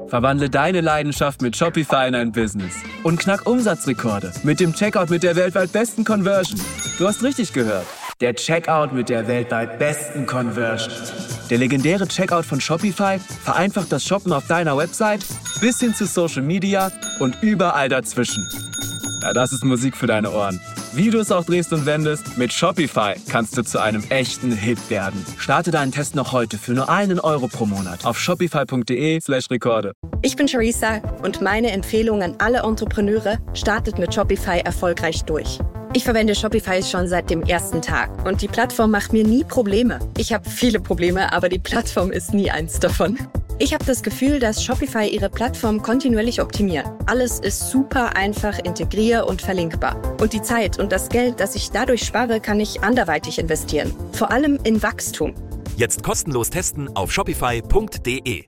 Verwandle deine Leidenschaft mit Shopify in ein Business und knack Umsatzrekorde mit dem Checkout mit der weltweit besten Conversion. Du hast richtig gehört. Der Checkout mit der weltweit besten Conversion. Der legendäre Checkout von Shopify vereinfacht das Shoppen auf deiner Website bis hin zu Social Media und überall dazwischen. Ja, das ist Musik für deine Ohren. Wie du es auch drehst und wendest, mit Shopify kannst du zu einem echten Hit werden. Starte deinen Test noch heute für nur €1 pro Monat auf shopify.de/Rekorde. Ich bin Charissa und meine Empfehlung an alle Entrepreneure: startet mit Shopify erfolgreich durch. Ich verwende Shopify schon seit dem ersten Tag und die Plattform macht mir nie Probleme. Ich habe viele Probleme, aber die Plattform ist nie eins davon. Ich habe das Gefühl, dass Shopify ihre Plattform kontinuierlich optimiert. Alles ist super einfach integrier- und verlinkbar. Und die Zeit und das Geld, das ich dadurch spare, kann ich anderweitig investieren. Vor allem in Wachstum. Jetzt kostenlos testen auf shopify.de.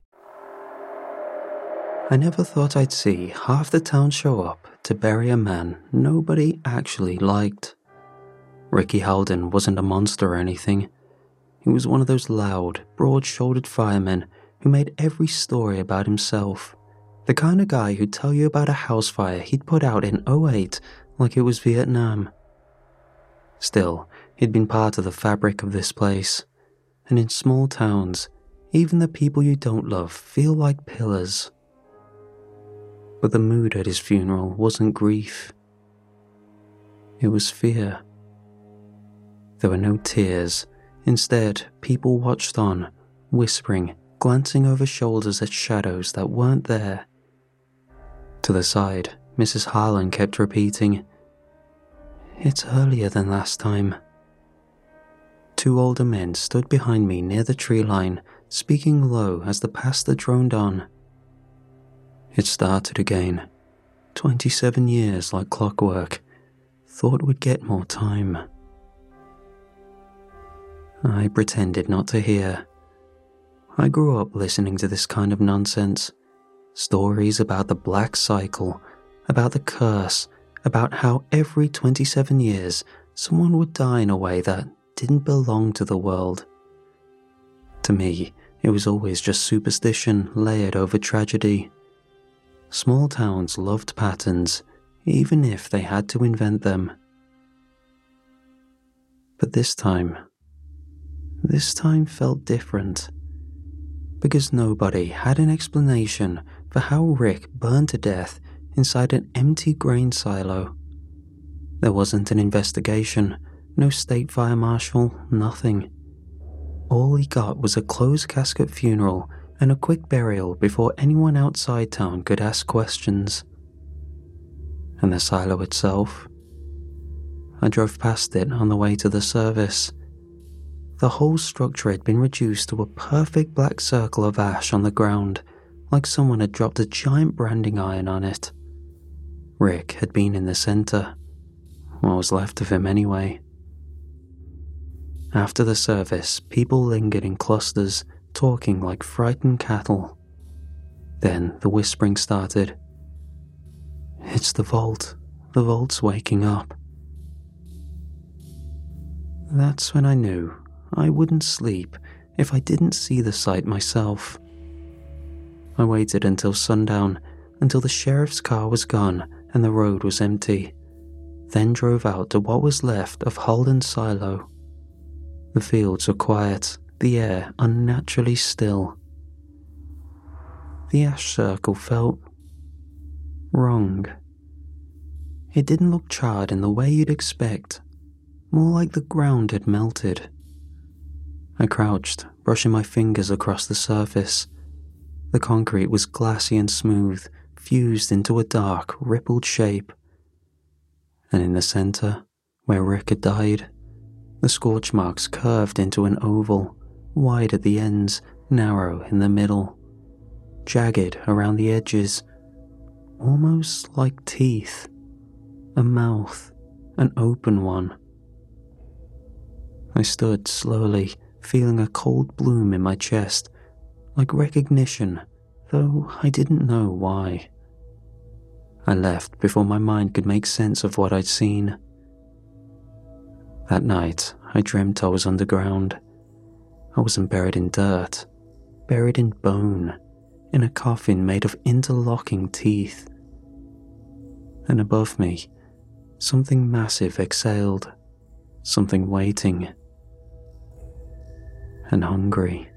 I never thought I'd see half the town show up to bury a man nobody actually liked. Ricky Halden wasn't a monster or anything. He was one of those loud, broad-shouldered firemen who made every story about himself. The kind of guy who'd tell you about a house fire he'd put out in '08 like it was Vietnam. Still, he'd been part of the fabric of this place. And in small towns, even the people you don't love feel like pillars. But the mood at his funeral wasn't grief. It was fear. There were no tears. Instead, people watched on, whispering, glancing over shoulders at shadows that weren't there. To the side, Mrs. Harlan kept repeating, "It's earlier than last time." Two older men stood behind me near the tree line, speaking low as the pastor droned on. It started again. 27 years like clockwork. Thought we'd get more time. I pretended not to hear. I grew up listening to this kind of nonsense. Stories about the black cycle, about the curse, about how every 27 years someone would die in a way that didn't belong to the world. To me, it was always just superstition layered over tragedy. Small towns loved patterns, even if they had to invent them. But this time felt different. Because nobody had an explanation for how Rick burned to death inside an empty grain silo. There wasn't an investigation, no state fire marshal, nothing. All he got was a closed casket funeral and a quick burial before anyone outside town could ask questions. And the silo itself? I drove past it on the way to the service. The whole structure had been reduced to a perfect black circle of ash on the ground, like someone had dropped a giant branding iron on it. Rick had been in the center. What was left of him anyway? After the service, people lingered in clusters, talking like frightened cattle. Then the whispering started. "It's the vault. The vault's waking up." That's when I knew I wouldn't sleep if I didn't see the sight myself. I waited until sundown, until the sheriff's car was gone and the road was empty, then drove out to what was left of Halden's silo. The fields were quiet, the air unnaturally still. The ash circle felt wrong. It didn't look charred in the way you'd expect, more like the ground had melted. I crouched, brushing my fingers across the surface. The concrete was glassy and smooth, fused into a dark, rippled shape. And in the center, where Rick had died, the scorch marks curved into an oval, wide at the ends, narrow in the middle, jagged around the edges, almost like teeth, a mouth, an open one. I stood slowly, feeling a cold bloom in my chest, like recognition, though I didn't know why. I left before my mind could make sense of what I'd seen. That night, I dreamt I was underground. I wasn't buried in dirt, buried in bone, in a coffin made of interlocking teeth. And above me, something massive exhaled, something waiting and hungry.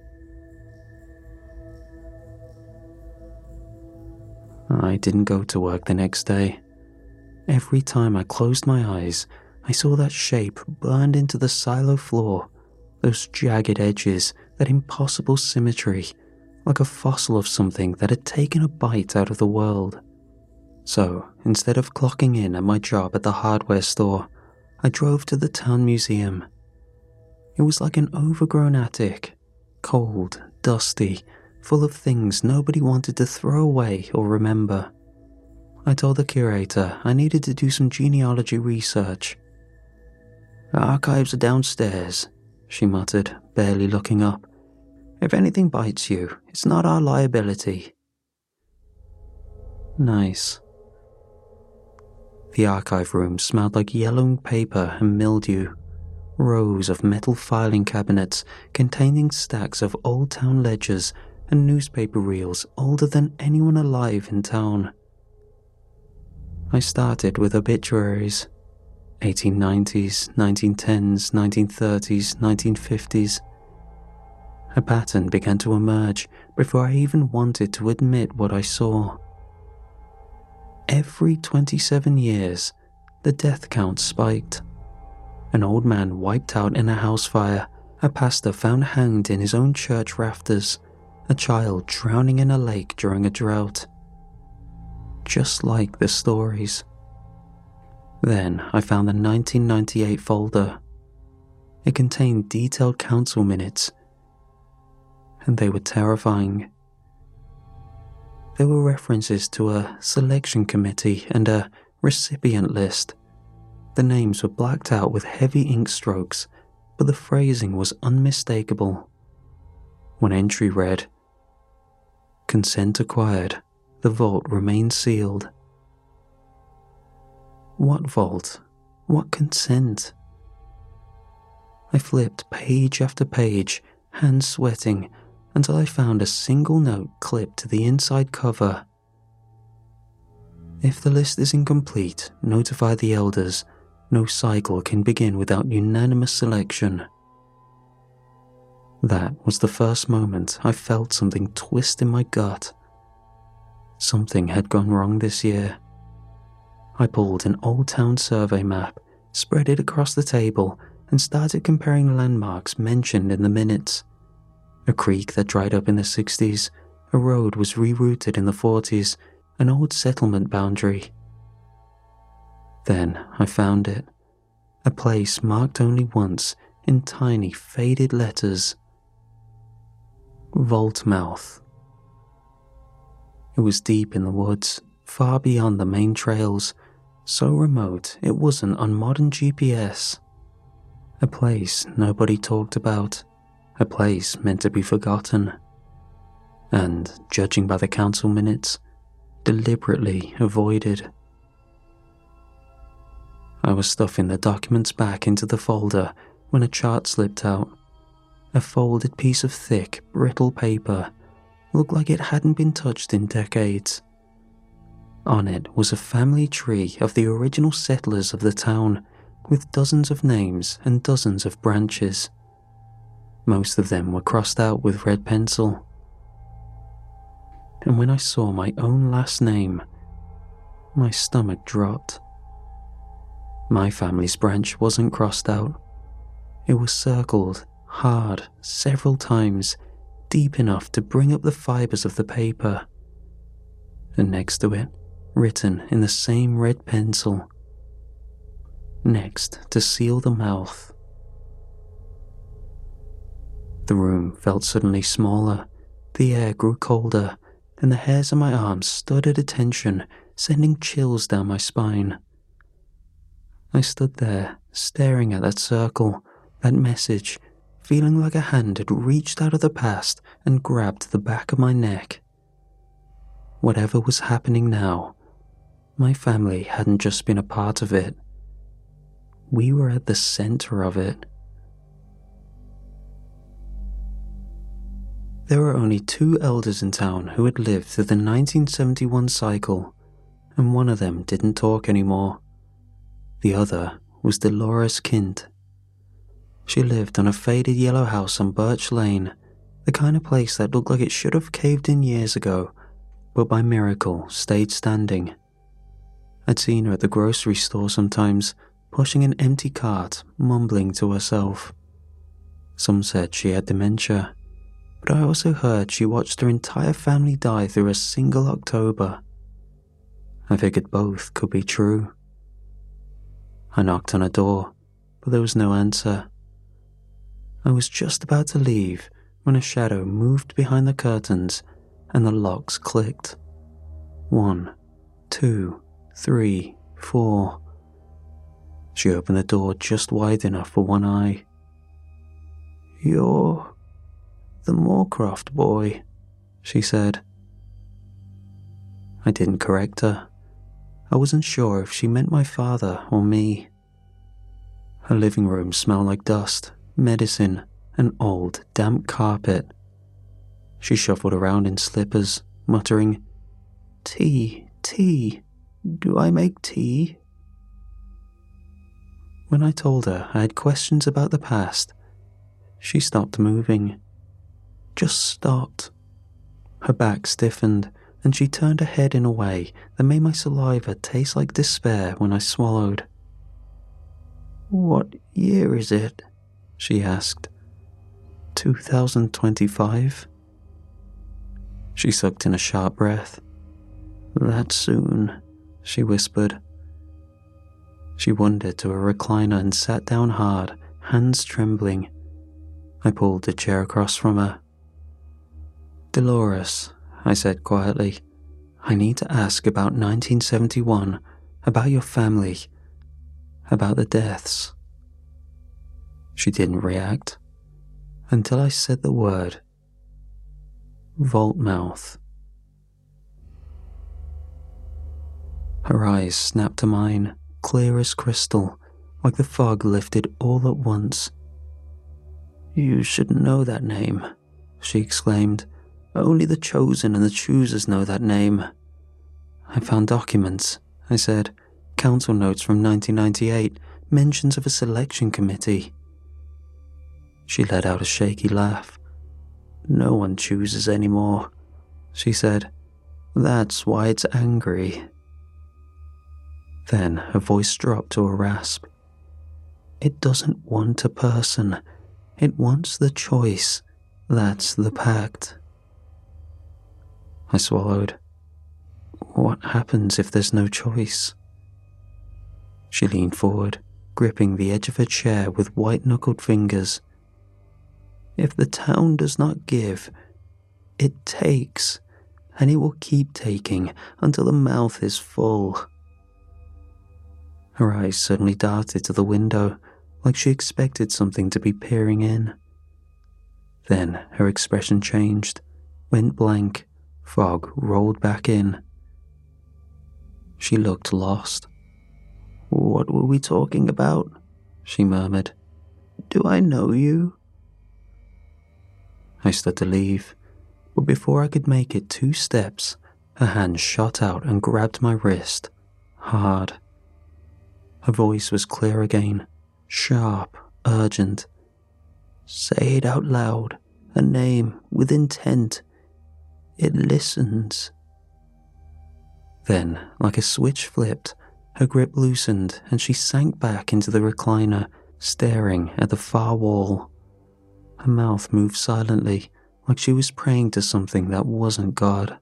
I didn't go to work the next day. Every time I closed my eyes, I saw that shape burned into the silo floor, those jagged edges, that impossible symmetry, like a fossil of something that had taken a bite out of the world. So, instead of clocking in at my job at the hardware store, I drove to the town museum. It was like an overgrown attic, cold, dusty, full of things nobody wanted to throw away or remember. I told the curator I needed to do some genealogy research. "The archives are downstairs," she muttered, barely looking up. "If anything bites you, it's not our liability." Nice. The archive room smelled like yellowing paper and mildew. Rows of metal filing cabinets containing stacks of old town ledgers and newspaper reels older than anyone alive in town. I started with obituaries. 1890s, 1910s, 1930s, 1950s. A pattern began to emerge before I even wanted to admit what I saw. Every 27 years, the death count spiked. An old man wiped out in a house fire, a pastor found hanged in his own church rafters, a child drowning in a lake during a drought. Just like the stories. Then I found the 1998 folder. It contained detailed council minutes, and they were terrifying. There were references to a selection committee and a recipient list. The names were blacked out with heavy ink strokes, but the phrasing was unmistakable. One entry read, "Consent acquired. The vault remains sealed." What vault? What consent? I flipped page after page, hands sweating, until I found a single note clipped to the inside cover. "If the list is incomplete, notify the elders. No cycle can begin without unanimous selection." That was the first moment I felt something twist in my gut. Something had gone wrong this year. I pulled an old town survey map, spread it across the table, and started comparing landmarks mentioned in the minutes. A creek that dried up in the 60s, a road was rerouted in the 40s, an old settlement boundary. Then I found it. A place marked only once in tiny faded letters. Vault Mouth. It was deep in the woods, far beyond the main trails, so remote it wasn't on modern GPS. A place nobody talked about, a place meant to be forgotten, and, judging by the council minutes, deliberately avoided. I was stuffing the documents back into the folder when a chart slipped out. A folded piece of thick, brittle paper looked like it hadn't been touched in decades. On it was a family tree of the original settlers of the town, with dozens of names and dozens of branches. Most of them were crossed out with red pencil. And when I saw my own last name, my stomach dropped. My family's branch wasn't crossed out. It was circled, hard, several times, deep enough to bring up the fibers of the paper. And next to it, written in the same red pencil, "Next to seal the mouth." The room felt suddenly smaller, the air grew colder, and the hairs on my arms stood at attention, sending chills down my spine. I stood there, staring at that circle, that message, feeling like a hand had reached out of the past and grabbed the back of my neck. Whatever was happening now, my family hadn't just been a part of it. We were at the center of it. there were only 2 elders in town who had lived through the 1971 cycle, and one of them didn't talk anymore. The other was Dolores Kint. She lived on a faded yellow house on Birch Lane, the kind of place that looked like it should have caved in years ago, but by miracle stayed standing. I'd seen her at the grocery store sometimes, pushing an empty cart, mumbling to herself. Some said she had dementia, but I also heard she watched her entire family die through a single October. I figured both could be true. I knocked on her door, but there was no answer. I was just about to leave when a shadow moved behind the curtains and the locks clicked. 1, 2, 3, 4. She opened the door just wide enough for one eye. "You're the Moorcroft boy," she said. I didn't correct her. I wasn't sure if she meant my father or me. Her living room smelled like dust, medicine, and old, damp carpet. She shuffled around in slippers, muttering, "Tea, tea. Do I make tea?" When I told her I had questions about the past, she stopped moving. Just stopped. Her back stiffened, and she turned her head in a way that made my saliva taste like despair when I swallowed. "What year is it?" she asked. 2025? She sucked in a sharp breath. "That soon," she whispered. She wandered to a recliner and sat down hard, hands trembling. I pulled the chair across from her. "Dolores," I said quietly, "I need to ask about 1971, about your family, about the deaths." She didn't react until I said the word. Vaultmouth. Her eyes snapped to mine, clear as crystal, like the fog lifted all at once. "You should know that name," she exclaimed. "Only the chosen and the choosers know that name." "I found documents," I said, "council notes from 1998, mentions of a selection committee." She let out a shaky laugh. "No one chooses anymore," she said. "That's why it's angry." Then her voice dropped to a rasp. "It doesn't want a person. It wants the choice. That's the pact." I swallowed. "What happens if there's no choice?" She leaned forward, gripping the edge of her chair with white-knuckled fingers. "If the town does not give, it takes, and it will keep taking until the mouth is full." Her eyes suddenly darted to the window, like she expected something to be peering in. Then her expression changed, went blank, fog rolled back in. She looked lost. "What were we talking about?" she murmured. "Do I know you?" I stood to leave, but before I could make it 2 steps, her hand shot out and grabbed my wrist, hard. Her voice was clear again, sharp, urgent. "Say it out loud, a name with intent. It listens." Then, like a switch flipped, her grip loosened and she sank back into the recliner, staring at the far wall. Her mouth moved silently, like she was praying to something that wasn't God.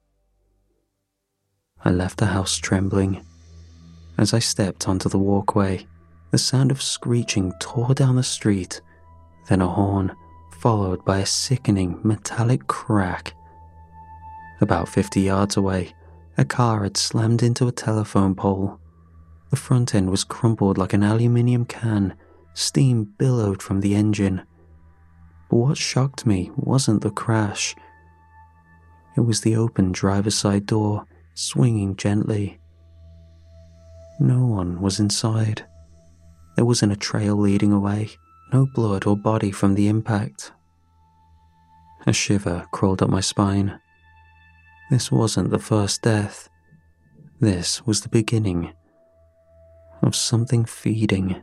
I left the house trembling. As I stepped onto the walkway, the sound of screeching tore down the street, then a horn, followed by a sickening metallic crack. About 50 yards away, a car had slammed into a telephone pole. The front end was crumpled like an aluminium can, steam billowed from the engine. But what shocked me wasn't the crash. It was the open driver's side door, swinging gently. No one was inside. There wasn't a trail leading away, no blood or body from the impact. A shiver crawled up my spine. This wasn't the first death. This was the beginning of something feeding.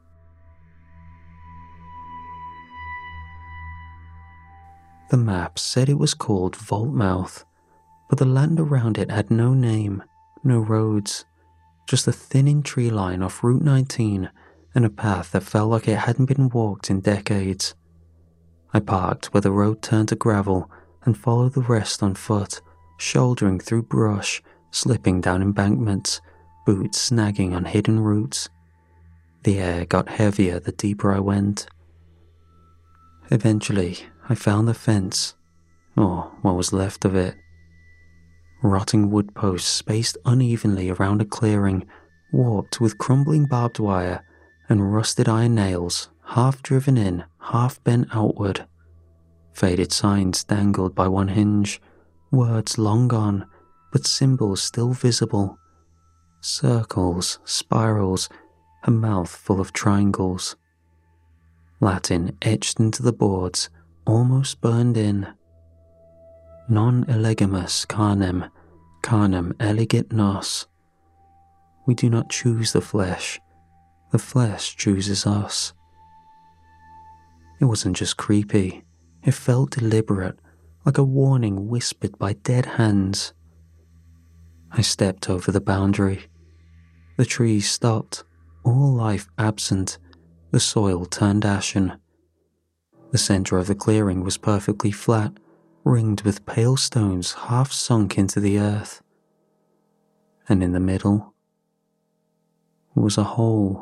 The map said it was called Voltmouth, but the land around it had no name, no roads, just a thinning tree line off Route 19 and a path that felt like it hadn't been walked in decades. I parked where the road turned to gravel and followed the rest on foot, shouldering through brush, slipping down embankments, boots snagging on hidden roots. The air got heavier the deeper I went. Eventually, I found the fence, or what was left of it. Rotting wood posts spaced unevenly around a clearing, warped with crumbling barbed wire and rusted iron nails, half driven in, half bent outward. Faded signs dangled by one hinge, words long gone, but symbols still visible. Circles, spirals, a mouth full of triangles. Latin etched into the boards, almost burned in. Non elegimus carnem, carnem eligit nos. We do not choose the flesh chooses us. It wasn't just creepy, it felt deliberate, like a warning whispered by dead hands. I stepped over the boundary. The trees stopped, all life absent, the soil turned ashen. The centre of the clearing was perfectly flat, ringed with pale stones half sunk into the earth. And in the middle was a hole.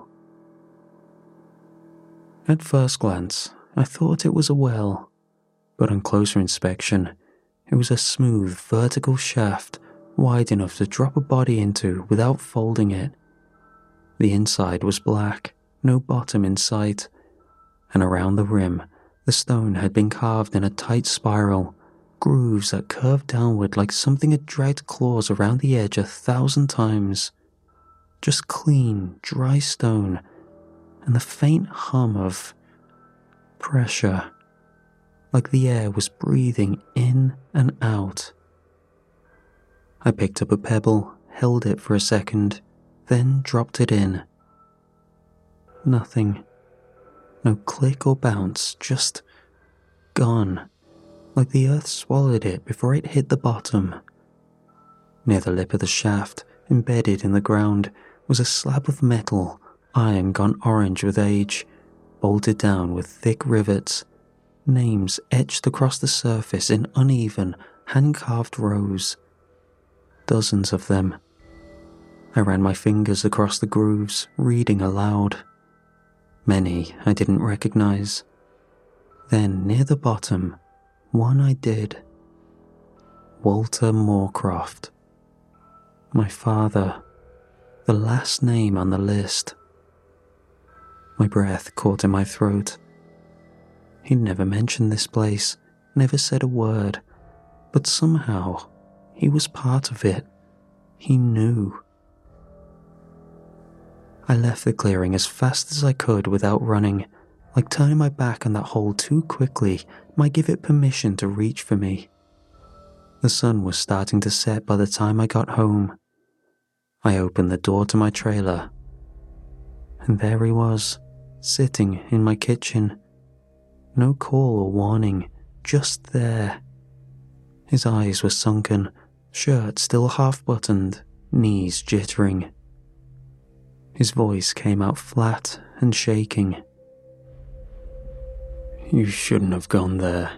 At first glance, I thought it was a well, but on closer inspection, it was a smooth, vertical shaft wide enough to drop a body into without folding it. The inside was black, no bottom in sight, and around the rim, the stone had been carved in a tight spiral, grooves that curved downward like something had dragged claws around the edge 1,000 times. Just clean, dry stone, and the faint hum of pressure, like the air was breathing in and out. I picked up a pebble, held it for a second, then dropped it in. Nothing. No click or bounce, just gone, like the earth swallowed it before it hit the bottom. Near the lip of the shaft, embedded in the ground, was a slab of metal, iron gone orange with age, bolted down with thick rivets, names etched across the surface in uneven, hand-carved rows. Dozens of them. I ran my fingers across the grooves, reading aloud. Many I didn't recognize. Then, near the bottom, one I did. Walter Moorcroft. My father. The last name on the list. My breath caught in my throat. He'd never mentioned this place, never said a word, but somehow he was part of it. He knew. I left the clearing as fast as I could without running, like turning my back on that hole too quickly might give it permission to reach for me. The sun was starting to set by the time I got home. I opened the door to my trailer, and there he was, sitting in my kitchen. No call or warning, just there. His eyes were sunken, shirt still half-buttoned, knees jittering. His voice came out flat and shaking. "You shouldn't have gone there."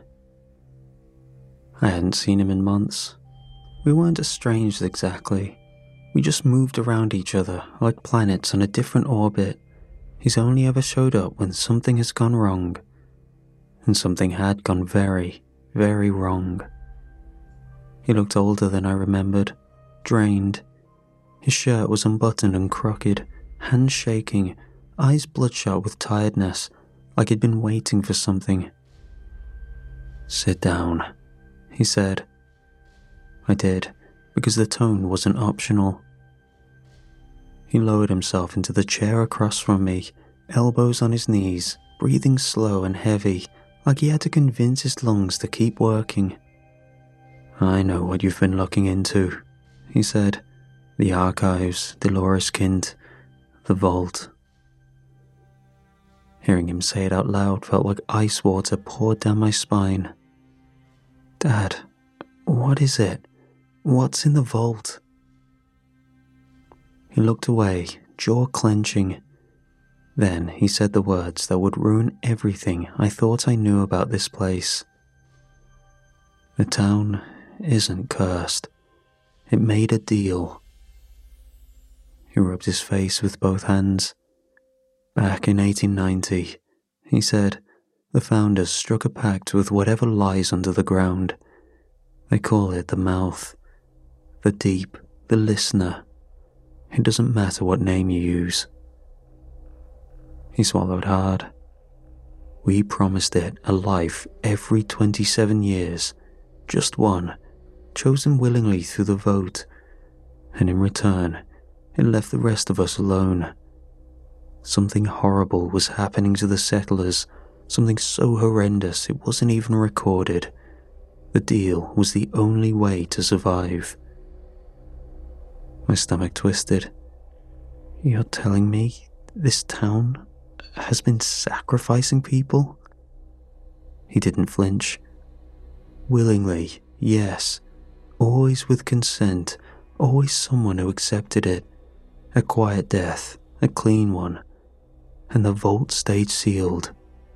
I hadn't seen him in months. We weren't estranged exactly. We just moved around each other like planets on a different orbit. He's only ever showed up when something has gone wrong. And something had gone very, very wrong. He looked older than I remembered, drained. His shirt was unbuttoned and crooked, hands shaking, eyes bloodshot with tiredness, like he'd been waiting for something. "Sit down," he said. I did, because the tone wasn't optional. He lowered himself into the chair across from me, elbows on his knees, breathing slow and heavy, like he had to convince his lungs to keep working. "I know what you've been looking into," he said. "The archives, Dolores Kind, the vault." Hearing him say it out loud felt like ice water poured down my spine. "Dad, what is it? What's in the vault?" He looked away, jaw clenching. Then he said the words that would ruin everything I thought I knew about this place. "The town isn't cursed. It made a deal." He rubbed his face with both hands. "Back in 1890, he said, the founders struck a pact with whatever lies under the ground. They call it the mouth, the deep, the listener. It doesn't matter what name you use." He swallowed hard. "We promised it a life every 27 years, just one, chosen willingly through the vote, and in return, it left the rest of us alone. Something horrible was happening to the settlers, something so horrendous it wasn't even recorded. The deal was the only way to survive." My stomach twisted. "You're telling me this town has been sacrificing people?" He didn't flinch. "Willingly, yes. Always with consent, always someone who accepted it. A quiet death, a clean one. And the vault stayed sealed."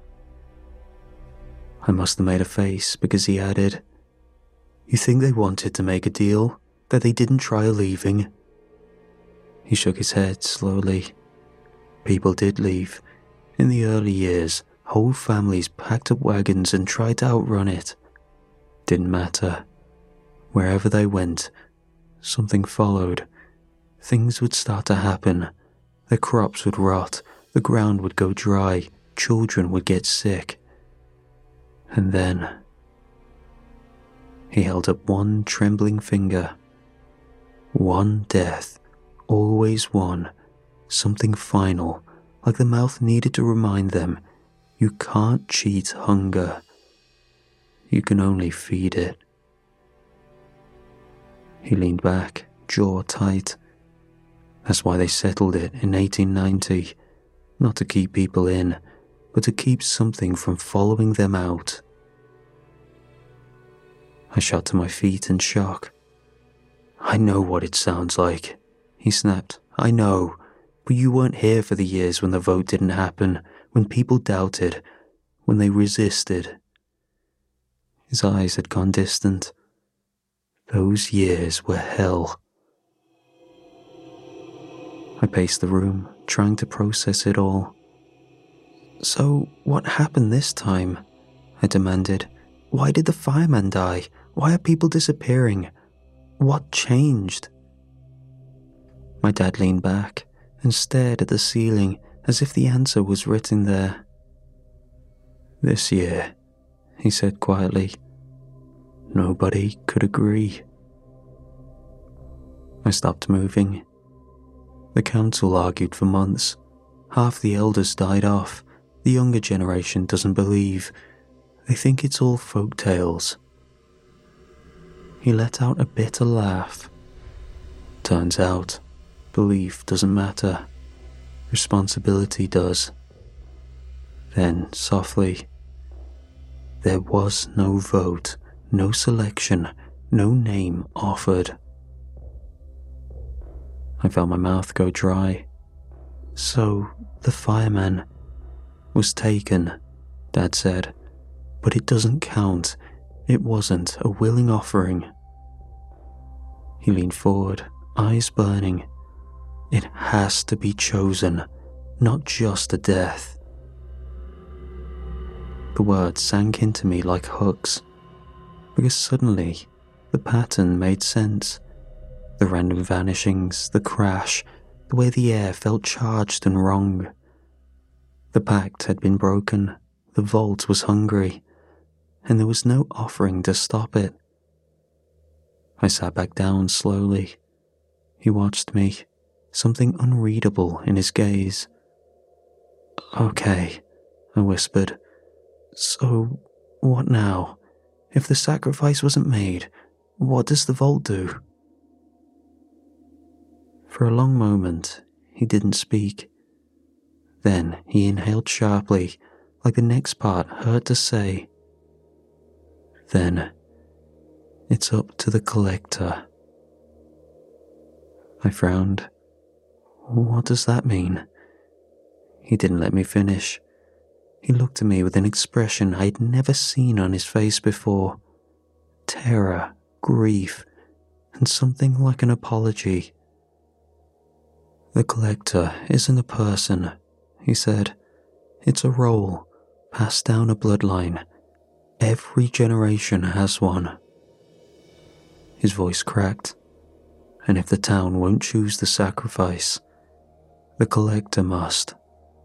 I must have made a face because he added, "You think they wanted to make a deal, that they didn't try leaving?" He shook his head slowly. "People did leave. In the early years, whole families packed up wagons and tried to outrun it. Didn't matter. Wherever they went, something followed. Things would start to happen. The crops would rot, the ground would go dry, children would get sick. And then..." He held up one trembling finger. "One death, always one, something final, like the mouth needed to remind them, you can't cheat hunger. You can only feed it." He leaned back, jaw tight. "That's why they settled it in 1890, not to keep people in, but to keep something from following them out." I shot to my feet in shock. "I know what it sounds like," he snapped. "I know. But you weren't here for the years when the vote didn't happen, when people doubted, when they resisted." His eyes had gone distant. "Those years were hell." I paced the room, trying to process it all. "So, what happened this time?" I demanded. "Why did the fireman die? Why are people disappearing? What changed?" My dad leaned back and stared at the ceiling as if the answer was written there. "This year," he said quietly, "nobody could agree." I stopped moving. The council argued for months. Half the elders died off. The younger generation doesn't believe. They think it's all folk tales. He let out a bitter laugh. "Turns out, belief doesn't matter. Responsibility does." Then, softly, "There was no vote, no selection, no name offered." I felt my mouth go dry. "So, the fireman was taken," Dad said. "But it doesn't count. It wasn't a willing offering." He leaned forward, eyes burning. "It has to be chosen, not just a death." The words sank into me like hooks, because suddenly the pattern made sense. The random vanishings, the crash, the way the air felt charged and wrong. The pact had been broken, the vault was hungry, and there was no offering to stop it. I sat back down slowly. He watched me, something unreadable in his gaze. "Okay," I whispered. So, what now? If the sacrifice wasn't made, what does the vault do? For a long moment, he didn't speak. Then he inhaled sharply, like the next part hurt to say. Then, it's up to the collector. I frowned. What does that mean? He didn't let me finish. He looked at me with an expression I'd never seen on his face before. Terror, grief, and something like an apology. The collector isn't a person, he said. It's a role, passed down a bloodline. Every generation has one. His voice cracked. And if the town won't choose the sacrifice, the collector must.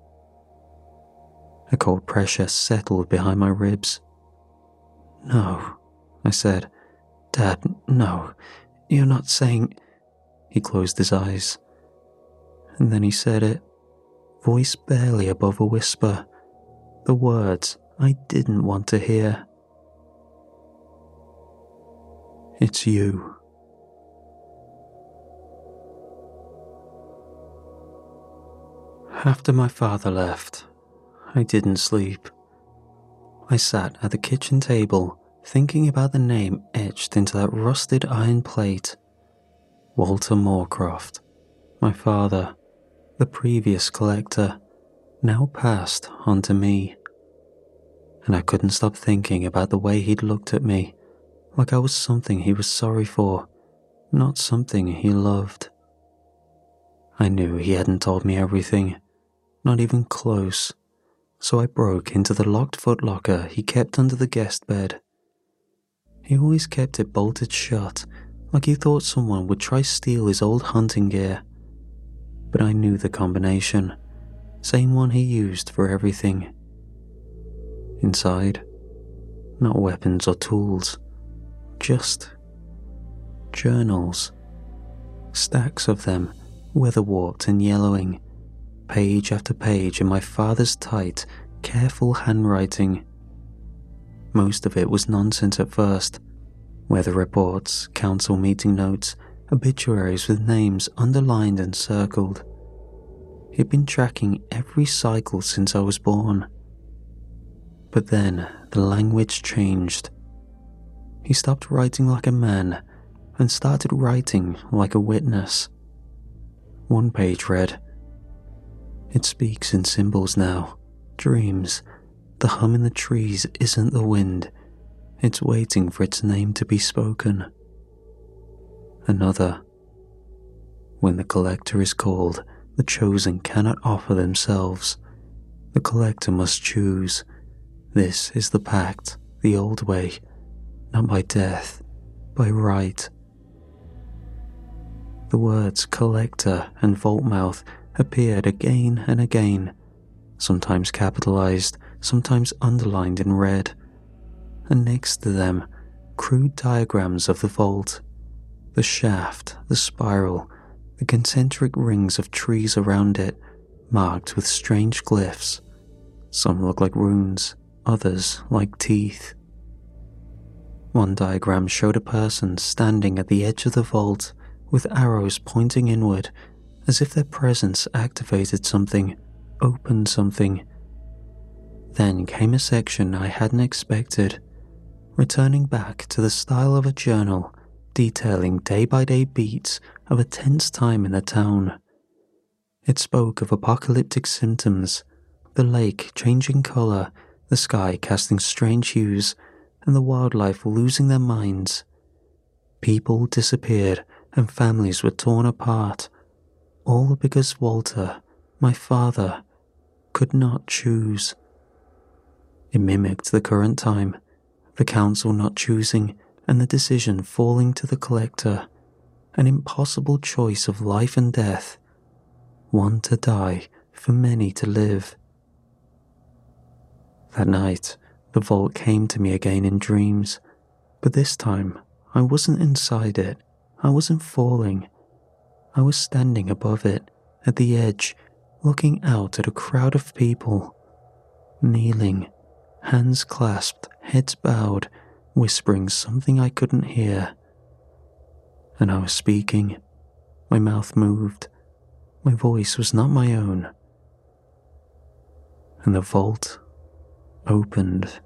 A cold pressure settled behind my ribs. No, I said. Dad, no. You're not saying... He closed his eyes. And then he said it, voice barely above a whisper, the words I didn't want to hear. It's you. After my father left, I didn't sleep. I sat at the kitchen table thinking about the name etched into that rusted iron plate. Walter Moorcroft, my father, the previous collector, now passed on to me. And I couldn't stop thinking about the way he'd looked at me, like I was something he was sorry for, not something he loved. I knew he hadn't told me everything, not even close, so I broke into the locked footlocker he kept under the guest bed. He always kept it bolted shut, like he thought someone would try steal his old hunting gear. But I knew the combination, same one he used for everything. Inside, not weapons or tools, just journals. Stacks of them, weather-warped and yellowing, page after page in my father's tight, careful handwriting. Most of it was nonsense at first. Weather reports, council meeting notes, obituaries with names underlined and circled. He'd been tracking every cycle since I was born. But then the language changed. He stopped writing like a man and started writing like a witness. One page read, "It speaks in symbols now, dreams. The hum in the trees isn't the wind. It's waiting for its name to be spoken." Another, "When the collector is called, the chosen cannot offer themselves. The collector must choose. This is the pact, the old way, not by death, by right." The words collector and vaultmouth appeared again and again, sometimes capitalized, sometimes underlined in red, and next to them, crude diagrams of the vault, the shaft, the spiral, the concentric rings of trees around it, marked with strange glyphs. Some look like runes, others like teeth. One diagram showed a person standing at the edge of the vault, with arrows pointing inward, as if their presence activated something, opened something. Then came a section I hadn't expected, returning back to the style of a journal, detailing day-by-day beats of a tense time in the town. It spoke of apocalyptic symptoms, the lake changing color, the sky casting strange hues, and the wildlife losing their minds. People disappeared and families were torn apart, all because Walter, my father, could not choose. It mimicked the current time, the council not choosing and the decision falling to the collector, an impossible choice of life and death, one to die for many to live. That night, the vault came to me again in dreams, but this time I wasn't inside it, I wasn't falling. I was standing above it, at the edge, looking out at a crowd of people, kneeling, hands clasped, heads bowed, whispering something I couldn't hear. And I was speaking. My mouth moved. My voice was not my own. And the vault opened.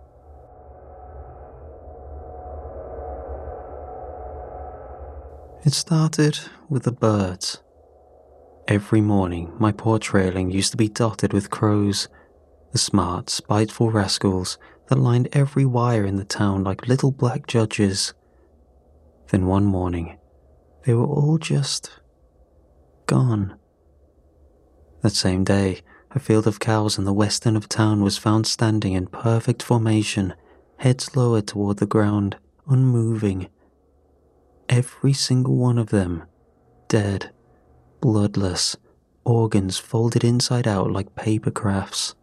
It started with the birds. Every morning, my porch railing used to be dotted with crows, the smart, spiteful rascals that lined every wire in the town like little black judges. Then one morning, they were all just gone. That same day, a field of cows in the west end of town was found standing in perfect formation, heads lowered toward the ground, unmoving. Every single one of them, dead, bloodless, organs folded inside out like paper crafts.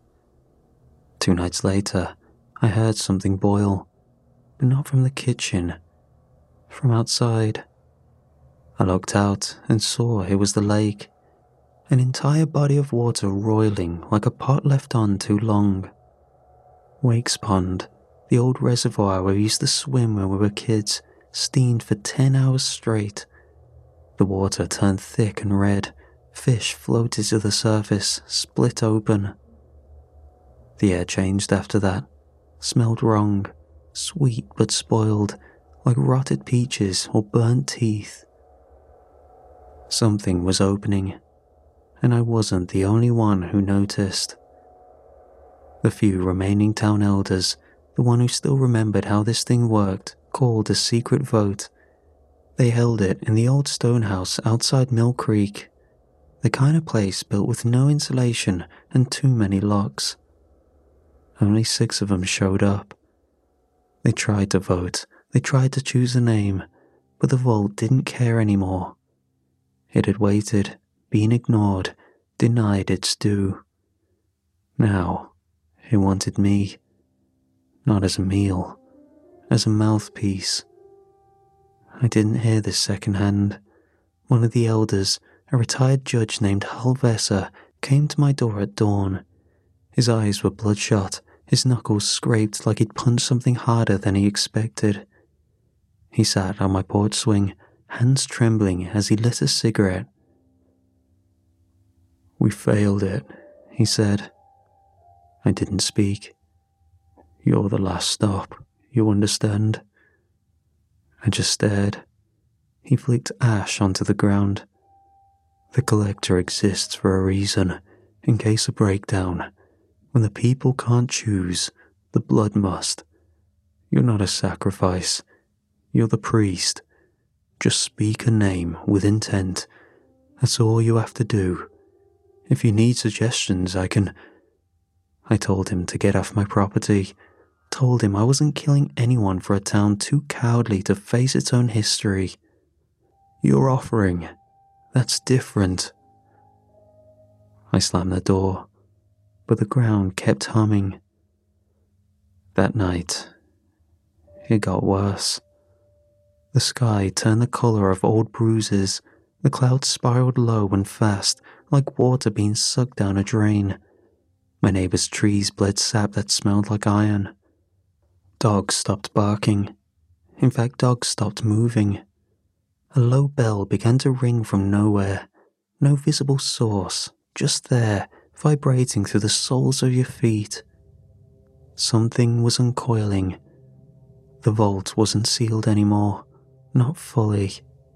2 nights later, I heard something boil, but not from the kitchen, from outside. I looked out and saw it was the lake, an entire body of water roiling like a pot left on too long. Wake's Pond, the old reservoir where we used to swim when we were kids, steamed for 10 hours straight. The water turned thick and red, fish floated to the surface, split open. The air changed after that, smelled wrong, sweet but spoiled, like rotted peaches or burnt teeth. Something was opening, and I wasn't the only one who noticed. The few remaining town elders, the one who still remembered how this thing worked, called a secret vote. They held it in the old stone house outside Mill Creek, the kind of place built with no insulation and too many locks. Only 6 of them showed up. They tried to vote, they tried to choose a name, but the vault didn't care anymore. It had waited, been ignored, denied its due. Now, it wanted me, not as a meal, as a mouthpiece. I didn't hear this secondhand. One of the elders, a retired judge named Hal Vesser, came to my door at dawn. His eyes were bloodshot, his knuckles scraped like he'd punched something harder than he expected. He sat on my porch swing, hands trembling as he lit a cigarette. "We failed it," he said. I didn't speak. "You're the last stop, you understand?" I just stared. He flicked ash onto the ground. "The collector exists for a reason, in case of breakdown. When the people can't choose, the blood must. You're not a sacrifice. You're the priest. Just speak a name with intent. That's all you have to do. If you need suggestions, I can..." I told him to get off my property. Told him I wasn't killing anyone for a town too cowardly to face its own history. "Your offering, that's different." I slammed the door, but the ground kept humming. That night, it got worse. The sky turned the color of old bruises. The clouds spiraled low and fast, like water being sucked down a drain. My neighbor's trees bled sap that smelled like iron. Dogs stopped barking. In fact, dogs stopped moving. A low bell began to ring from nowhere. No visible source, just there, vibrating through the soles of your feet. Something was uncoiling. The vault wasn't sealed anymore, not fully.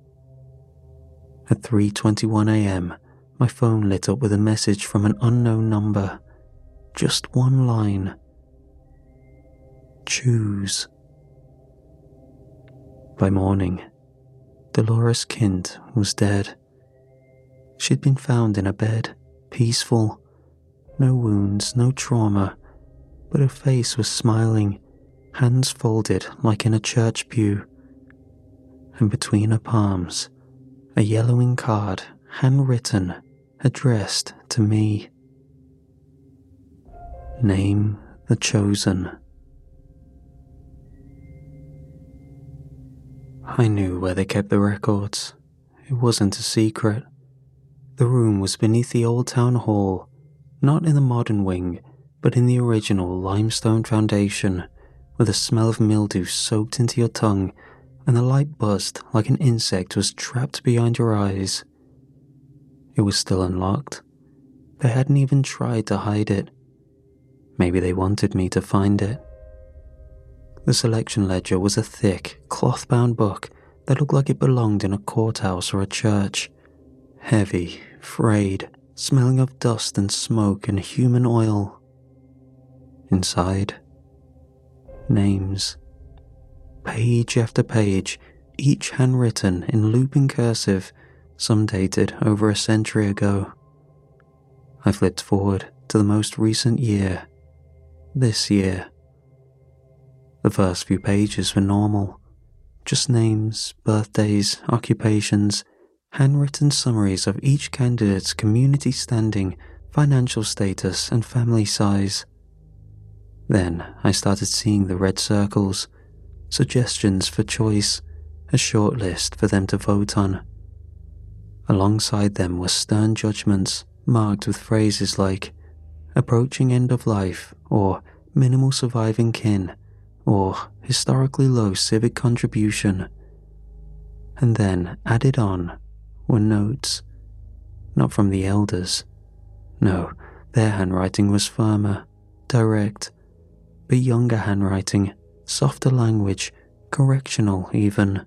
At 3:21 a.m., my phone lit up with a message from an unknown number. Just one line. "Choose." By morning, Dolores Kint was dead. She'd been found in a bed, peaceful. No wounds, no trauma, but her face was smiling, hands folded like in a church pew. And between her palms, a yellowing card, handwritten, addressed to me. Name the Chosen. I knew where they kept the records. It wasn't a secret. The room was beneath the old town hall, not in the modern wing, but in the original limestone foundation, where the smell of mildew soaked into your tongue and the light buzzed like an insect was trapped behind your eyes. It was still unlocked. They hadn't even tried to hide it. Maybe they wanted me to find it. The selection ledger was a thick, cloth-bound book that looked like it belonged in a courthouse or a church. Heavy, frayed, smelling of dust and smoke and human oil. Inside, names. Page after page, each handwritten in looping cursive, some dated over a century ago. I flipped forward to the most recent year. This year. The first few pages were normal. Just names, birthdays, occupations, handwritten summaries of each candidate's community standing, financial status, and family size. Then I started seeing the red circles, suggestions for choice, a short list for them to vote on. Alongside them were stern judgments marked with phrases like approaching end of life, or minimal surviving kin, or historically low civic contribution. And then added on were notes, not from the elders. No, their handwriting was firmer, direct, but younger handwriting, softer language, correctional even.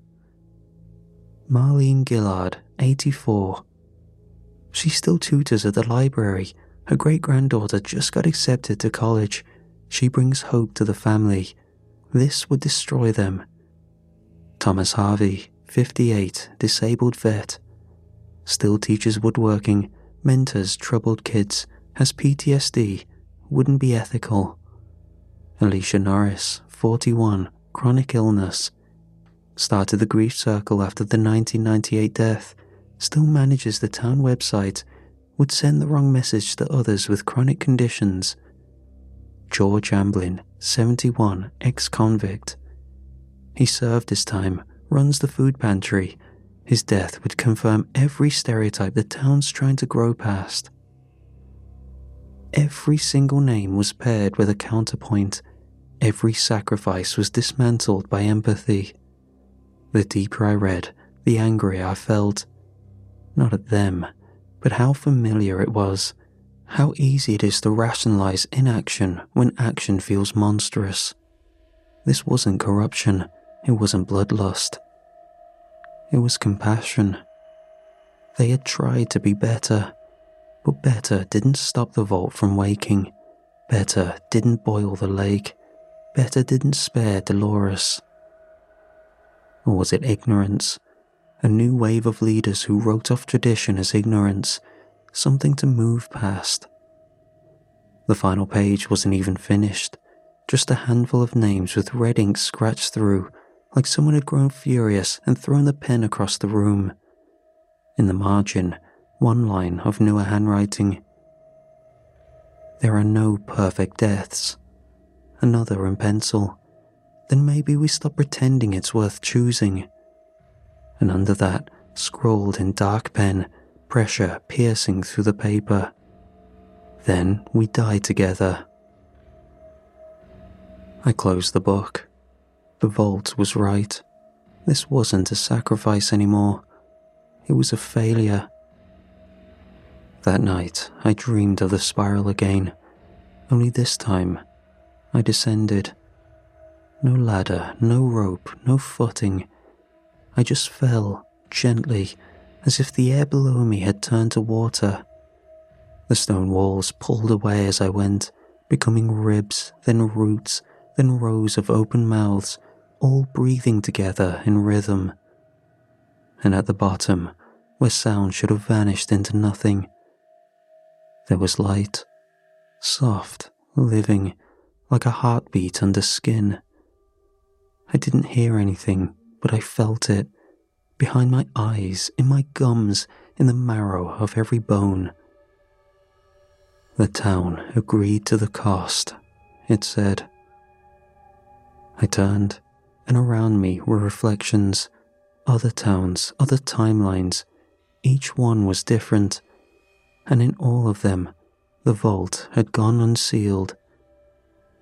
Marlene Gillard, 84. She still tutors at the library. Her great-granddaughter just got accepted to college. She brings hope to the family. This would destroy them. Thomas Harvey, 58, disabled vet. Still teaches woodworking, mentors troubled kids, has PTSD, wouldn't be ethical. Alicia Norris, 41, chronic illness. Started the grief circle after the 1998 death, still manages the town website, would send the wrong message to others with chronic conditions. George Amblin, 71, ex-convict. He served his time, runs the food pantry. His death would confirm every stereotype the town's trying to grow past. Every single name was paired with a counterpoint. Every sacrifice was dismantled by empathy. The deeper I read, the angrier I felt. Not at them, but how familiar it was. How easy it is to rationalize inaction when action feels monstrous. This wasn't corruption. It wasn't bloodlust. It was compassion. They had tried to be better, but better didn't stop the vault from waking. Better didn't boil the lake. Better didn't spare Dolores. Or was it ignorance? A new wave of leaders who wrote off tradition as ignorance, something to move past. The final page wasn't even finished, just a handful of names with red ink scratched through, like someone had grown furious and thrown the pen across the room. In the margin, one line of newer handwriting. There are no perfect deaths. Another in pencil. Then maybe we stop pretending it's worth choosing. And under that, scrawled in dark pen, pressure piercing through the paper. Then we die together. I closed the book. The vault was right. This wasn't a sacrifice anymore. It was a failure. That night, I dreamed of the spiral again. Only this time, I descended. No ladder, no rope, no footing. I just fell, gently, as if the air below me had turned to water. The stone walls pulled away as I went, becoming ribs, then roots, then rows of open mouths, all breathing together in rhythm. And at the bottom, where sound should have vanished into nothing, there was light, soft, living, like a heartbeat under skin. I didn't hear anything, but I felt it, behind my eyes, in my gums, in the marrow of every bone. The town agreed to the cost, it said. I turned, and around me were reflections, other towns, other timelines. Each one was different, and in all of them, the vault had gone unsealed,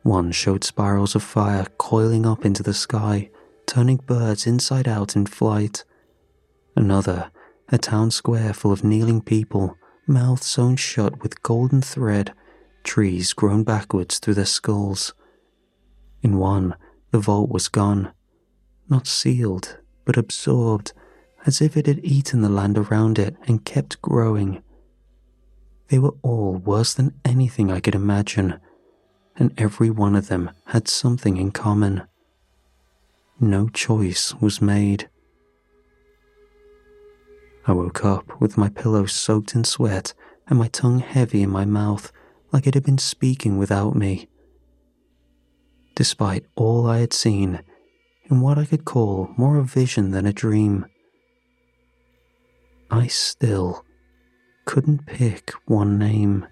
One showed spirals of fire coiling up into the sky, turning birds inside out in flight. Another, a town square full of kneeling people, mouths sewn shut with golden thread, trees grown backwards through their skulls. In one, the vault was gone, not sealed, but absorbed, as if it had eaten the land around it and kept growing. They were all worse than anything I could imagine, and every one of them had something in common. No choice was made. I woke up with my pillow soaked in sweat and my tongue heavy in my mouth, like it had been speaking without me. Despite all I had seen, in what I could call more a vision than a dream, I still couldn't pick one name.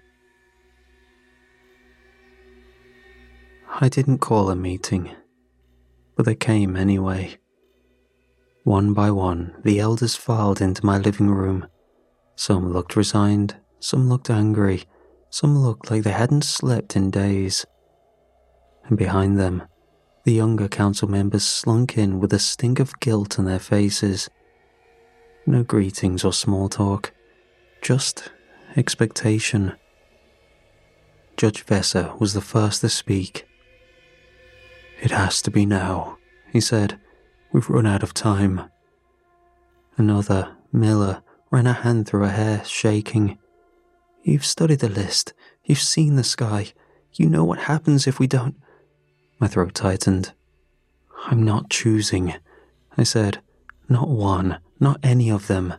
I didn't call a meeting, but they came anyway. One by one, the elders filed into my living room. Some looked resigned, some looked angry, some looked like they hadn't slept in days. And behind them, the younger council members slunk in with a stink of guilt on their faces. No greetings or small talk, just expectation. Judge Vesser was the first to speak. "It has to be now," he said. "We've run out of time." Another, Miller, ran a hand through her hair, shaking. "You've studied the list. You've seen the sky. You know what happens if we don't—" My throat tightened. "I'm not choosing," I said. "Not one, not any of them."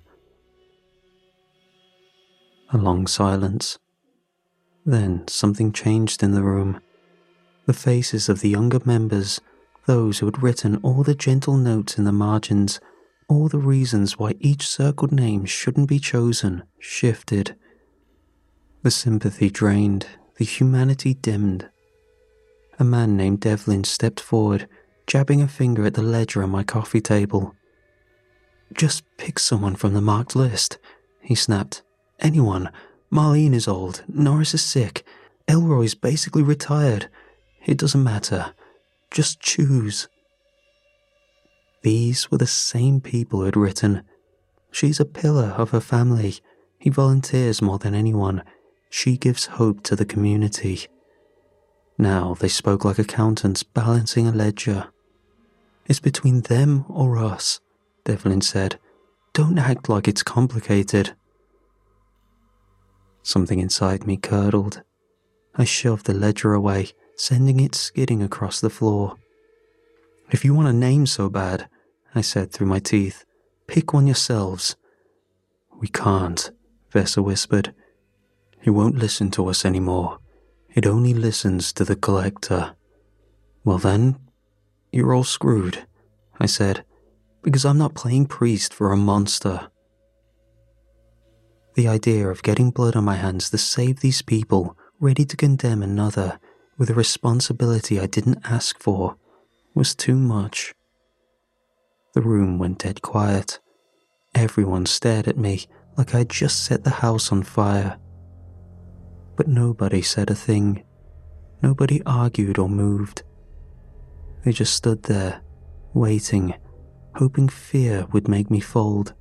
A long silence. Then something changed in the room. The faces of the younger members, those who had written all the gentle notes in the margins, all the reasons why each circled name shouldn't be chosen, shifted. The sympathy drained, the humanity dimmed. A man named Devlin stepped forward, jabbing a finger at the ledger on my coffee table. "Just pick someone from the marked list," he snapped. "Anyone. Marlene is old, Norris is sick, Elroy's basically retired. It doesn't matter. Just choose." These were the same people who had written, "She's a pillar of her family. He volunteers more than anyone. She gives hope to the community." Now they spoke like accountants balancing a ledger. "It's between them or us," Devlin said. "Don't act like it's complicated." Something inside me curdled. I shoved the ledger away, sending it skidding across the floor. "If you want a name so bad," I said through my teeth, "pick one yourselves." "We can't," Vesser whispered. "It won't listen to us anymore. It only listens to the collector." "Well then, you're all screwed," I said, "because I'm not playing priest for a monster." The idea of getting blood on my hands to save these people, ready to condemn another, with a responsibility I didn't ask for, was too much. The room went dead quiet. Everyone stared at me like I'd just set the house on fire. But nobody said a thing. Nobody argued or moved. They just stood there, waiting, hoping fear would make me fold.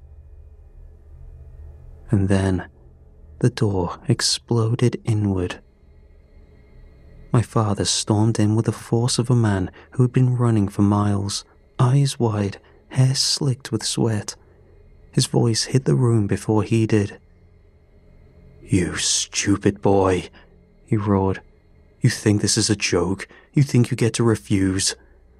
And then, the door exploded inward. My father stormed in with the force of a man who had been running for miles, eyes wide, hair slicked with sweat. His voice hit the room before he did. "You stupid boy," he roared. "You think this is a joke? You think you get to refuse?"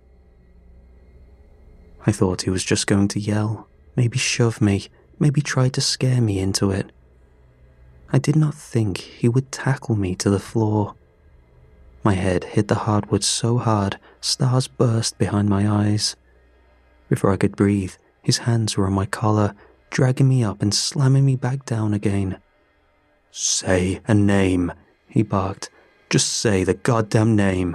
I thought he was just going to yell, maybe shove me, maybe try to scare me into it. I did not think he would tackle me to the floor. My head hit the hardwood so hard, stars burst behind my eyes. Before I could breathe, his hands were on my collar, dragging me up and slamming me back down again. "Say a name," he barked. "Just say the goddamn name."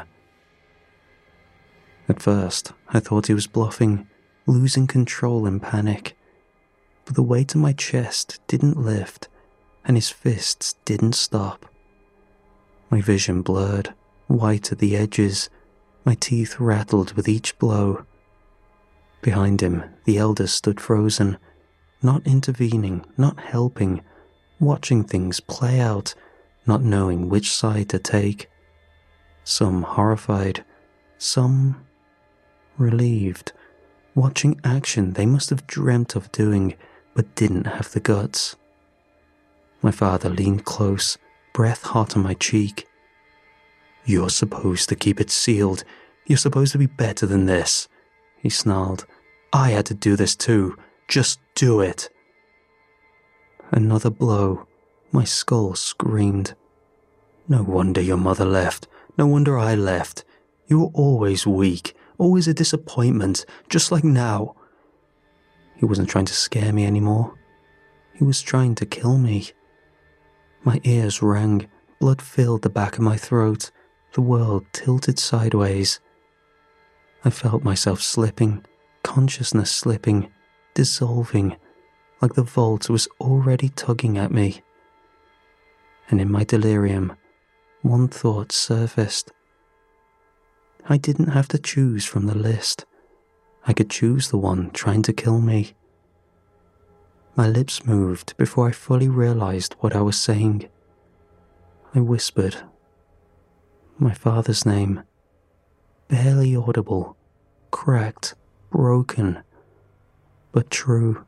At first, I thought he was bluffing, losing control in panic. But the weight on my chest didn't lift, and his fists didn't stop. My vision blurred, white at the edges, my teeth rattled with each blow. Behind him, the elders stood frozen, not intervening, not helping, watching things play out, not knowing which side to take. Some horrified, some relieved, watching action they must have dreamt of doing but didn't have the guts. My father leaned close, breath hot on my cheek. "You're supposed to keep it sealed. You're supposed to be better than this," he snarled. "I had to do this too. Just do it." Another blow. My skull screamed. "No wonder your mother left. No wonder I left. You were always weak, always a disappointment, just like now." He wasn't trying to scare me anymore. He was trying to kill me. My ears rang, blood filled the back of my throat, the world tilted sideways. I felt myself slipping, consciousness slipping, dissolving, like the vault was already tugging at me. And in my delirium, one thought surfaced. I didn't have to choose from the list. I could choose the one trying to kill me. My lips moved before I fully realized what I was saying. I whispered. My father's name. Barely audible, cracked, broken, but true.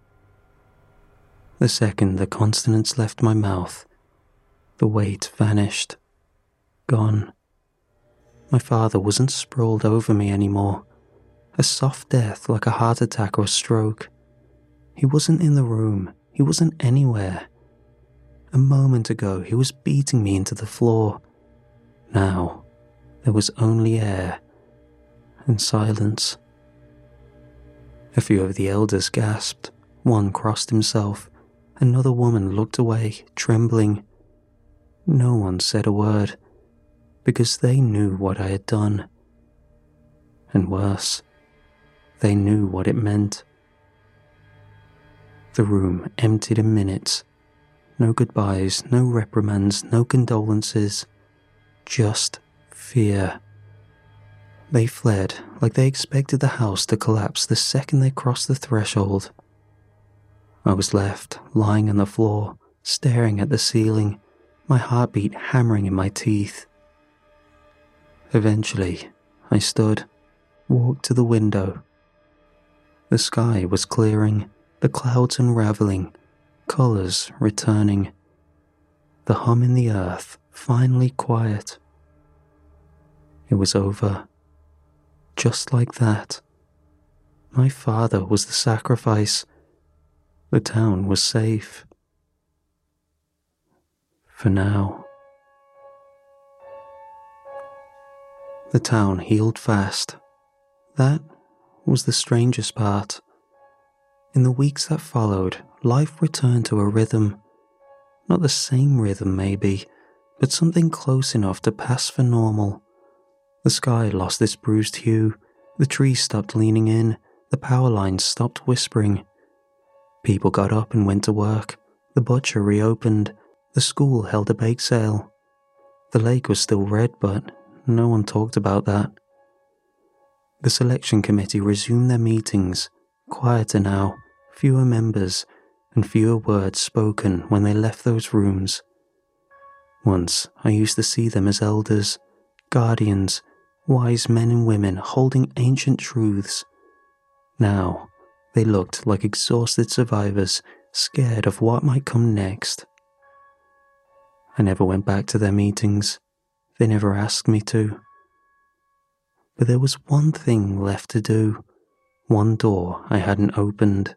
The second the consonants left my mouth, the weight vanished. Gone. My father wasn't sprawled over me anymore. A soft death like a heart attack or a stroke. He wasn't in the room. He wasn't anywhere. A moment ago, he was beating me into the floor. Now, there was only air and silence. A few of the elders gasped. One crossed himself. Another woman looked away, trembling. No one said a word, because they knew what I had done. And worse, they knew what it meant. The room emptied in minutes. No goodbyes, no reprimands, no condolences. Just fear. They fled like they expected the house to collapse the second they crossed the threshold. I was left lying on the floor, staring at the ceiling, my heartbeat hammering in my teeth. Eventually, I stood, walked to the window. The sky was clearing, the clouds unraveling, colors returning. The hum in the earth finally quiet. It was over. Just like that. My father was the sacrifice. The town was safe. For now. The town healed fast. That was the strangest part. In the weeks that followed, life returned to a rhythm. Not the same rhythm, maybe, but something close enough to pass for normal. The sky lost its bruised hue, the trees stopped leaning in, the power lines stopped whispering. People got up and went to work, the butcher reopened, the school held a bake sale. The lake was still red, but no one talked about that. The selection committee resumed their meetings, quieter now, fewer members, and fewer words spoken when they left those rooms. Once I used to see them as elders, guardians, wise men and women holding ancient truths. Now, they looked like exhausted survivors, scared of what might come next. I never went back to their meetings. They never asked me to. But there was one thing left to do, one door I hadn't opened.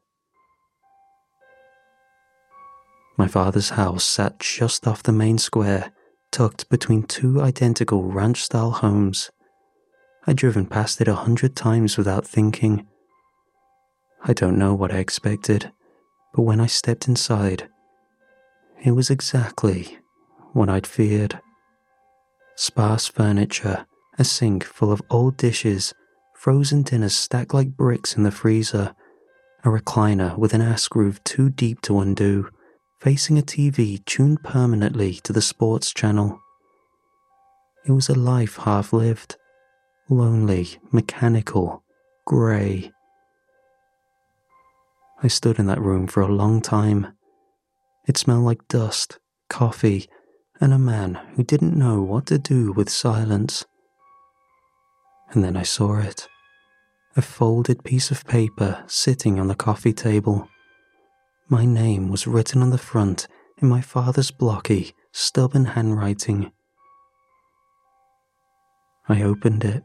My father's house sat just off the main square, tucked between two identical ranch-style homes. I'd driven past it 100 times without thinking. I don't know what I expected, but when I stepped inside, it was exactly what I'd feared. Sparse furniture, a sink full of old dishes, frozen dinners stacked like bricks in the freezer, a recliner with an ass groove too deep to undo, facing a TV tuned permanently to the sports channel. It was a life half-lived, lonely, mechanical, grey. I stood in that room for a long time. It smelled like dust, coffee, and a man who didn't know what to do with silence. And then I saw it. A folded piece of paper sitting on the coffee table. My name was written on the front in my father's blocky, stubborn handwriting. I opened it.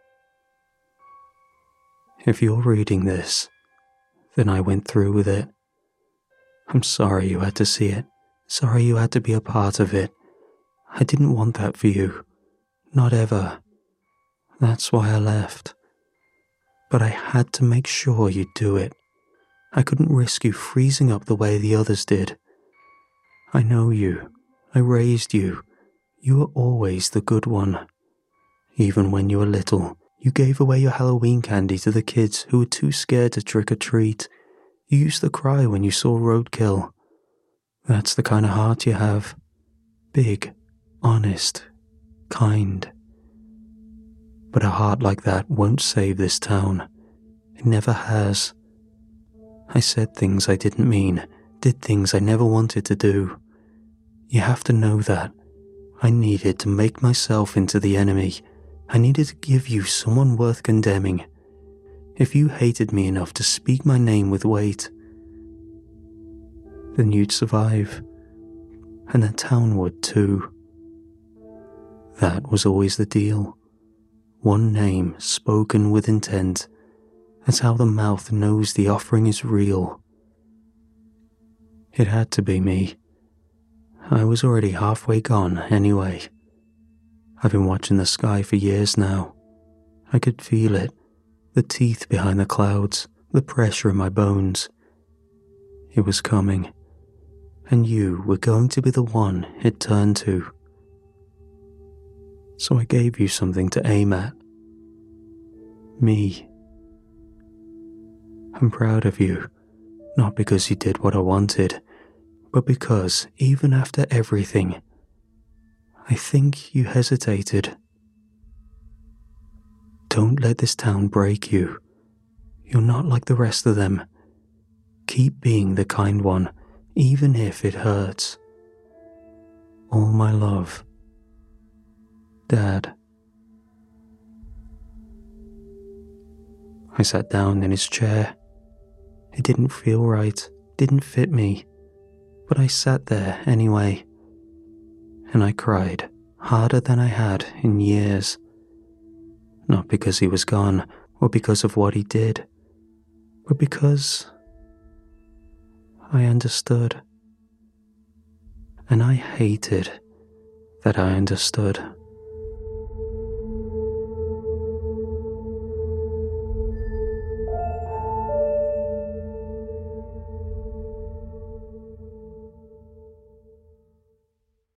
If you're reading this, then I went through with it. I'm sorry you had to see it. Sorry you had to be a part of it. I didn't want that for you. Not ever. That's why I left. But I had to make sure you'd do it. I couldn't risk you freezing up the way the others did. I know you. I raised you. You were always the good one. Even when you were little, you gave away your Halloween candy to the kids who were too scared to trick or treat. You used to cry when you saw roadkill. That's the kind of heart you have. Big, honest, kind. But a heart like that won't save this town. It never has. I said things I didn't mean, did things I never wanted to do. You have to know that. I needed to make myself into the enemy. I needed to give you someone worth condemning. If you hated me enough to speak my name with weight, then you'd survive. And the town would too. That was always the deal. One name spoken with intent. That's how the mouth knows the offering is real. It had to be me. I was already halfway gone anyway. I've been watching the sky for years now. I could feel it, the teeth behind the clouds, the pressure in my bones. It was coming, and you were going to be the one it turned to. So I gave you something to aim at. Me. I'm proud of you, not because you did what I wanted, but because, even after everything, I think you hesitated. Don't let this town break you. You're not like the rest of them. Keep being the kind one, even if it hurts. All my love. Dad. I sat down in his chair. It didn't feel right, didn't fit me, but I sat there anyway. And I cried harder than I had in years. Not because he was gone or because of what he did, but because I understood. And I hated that I understood.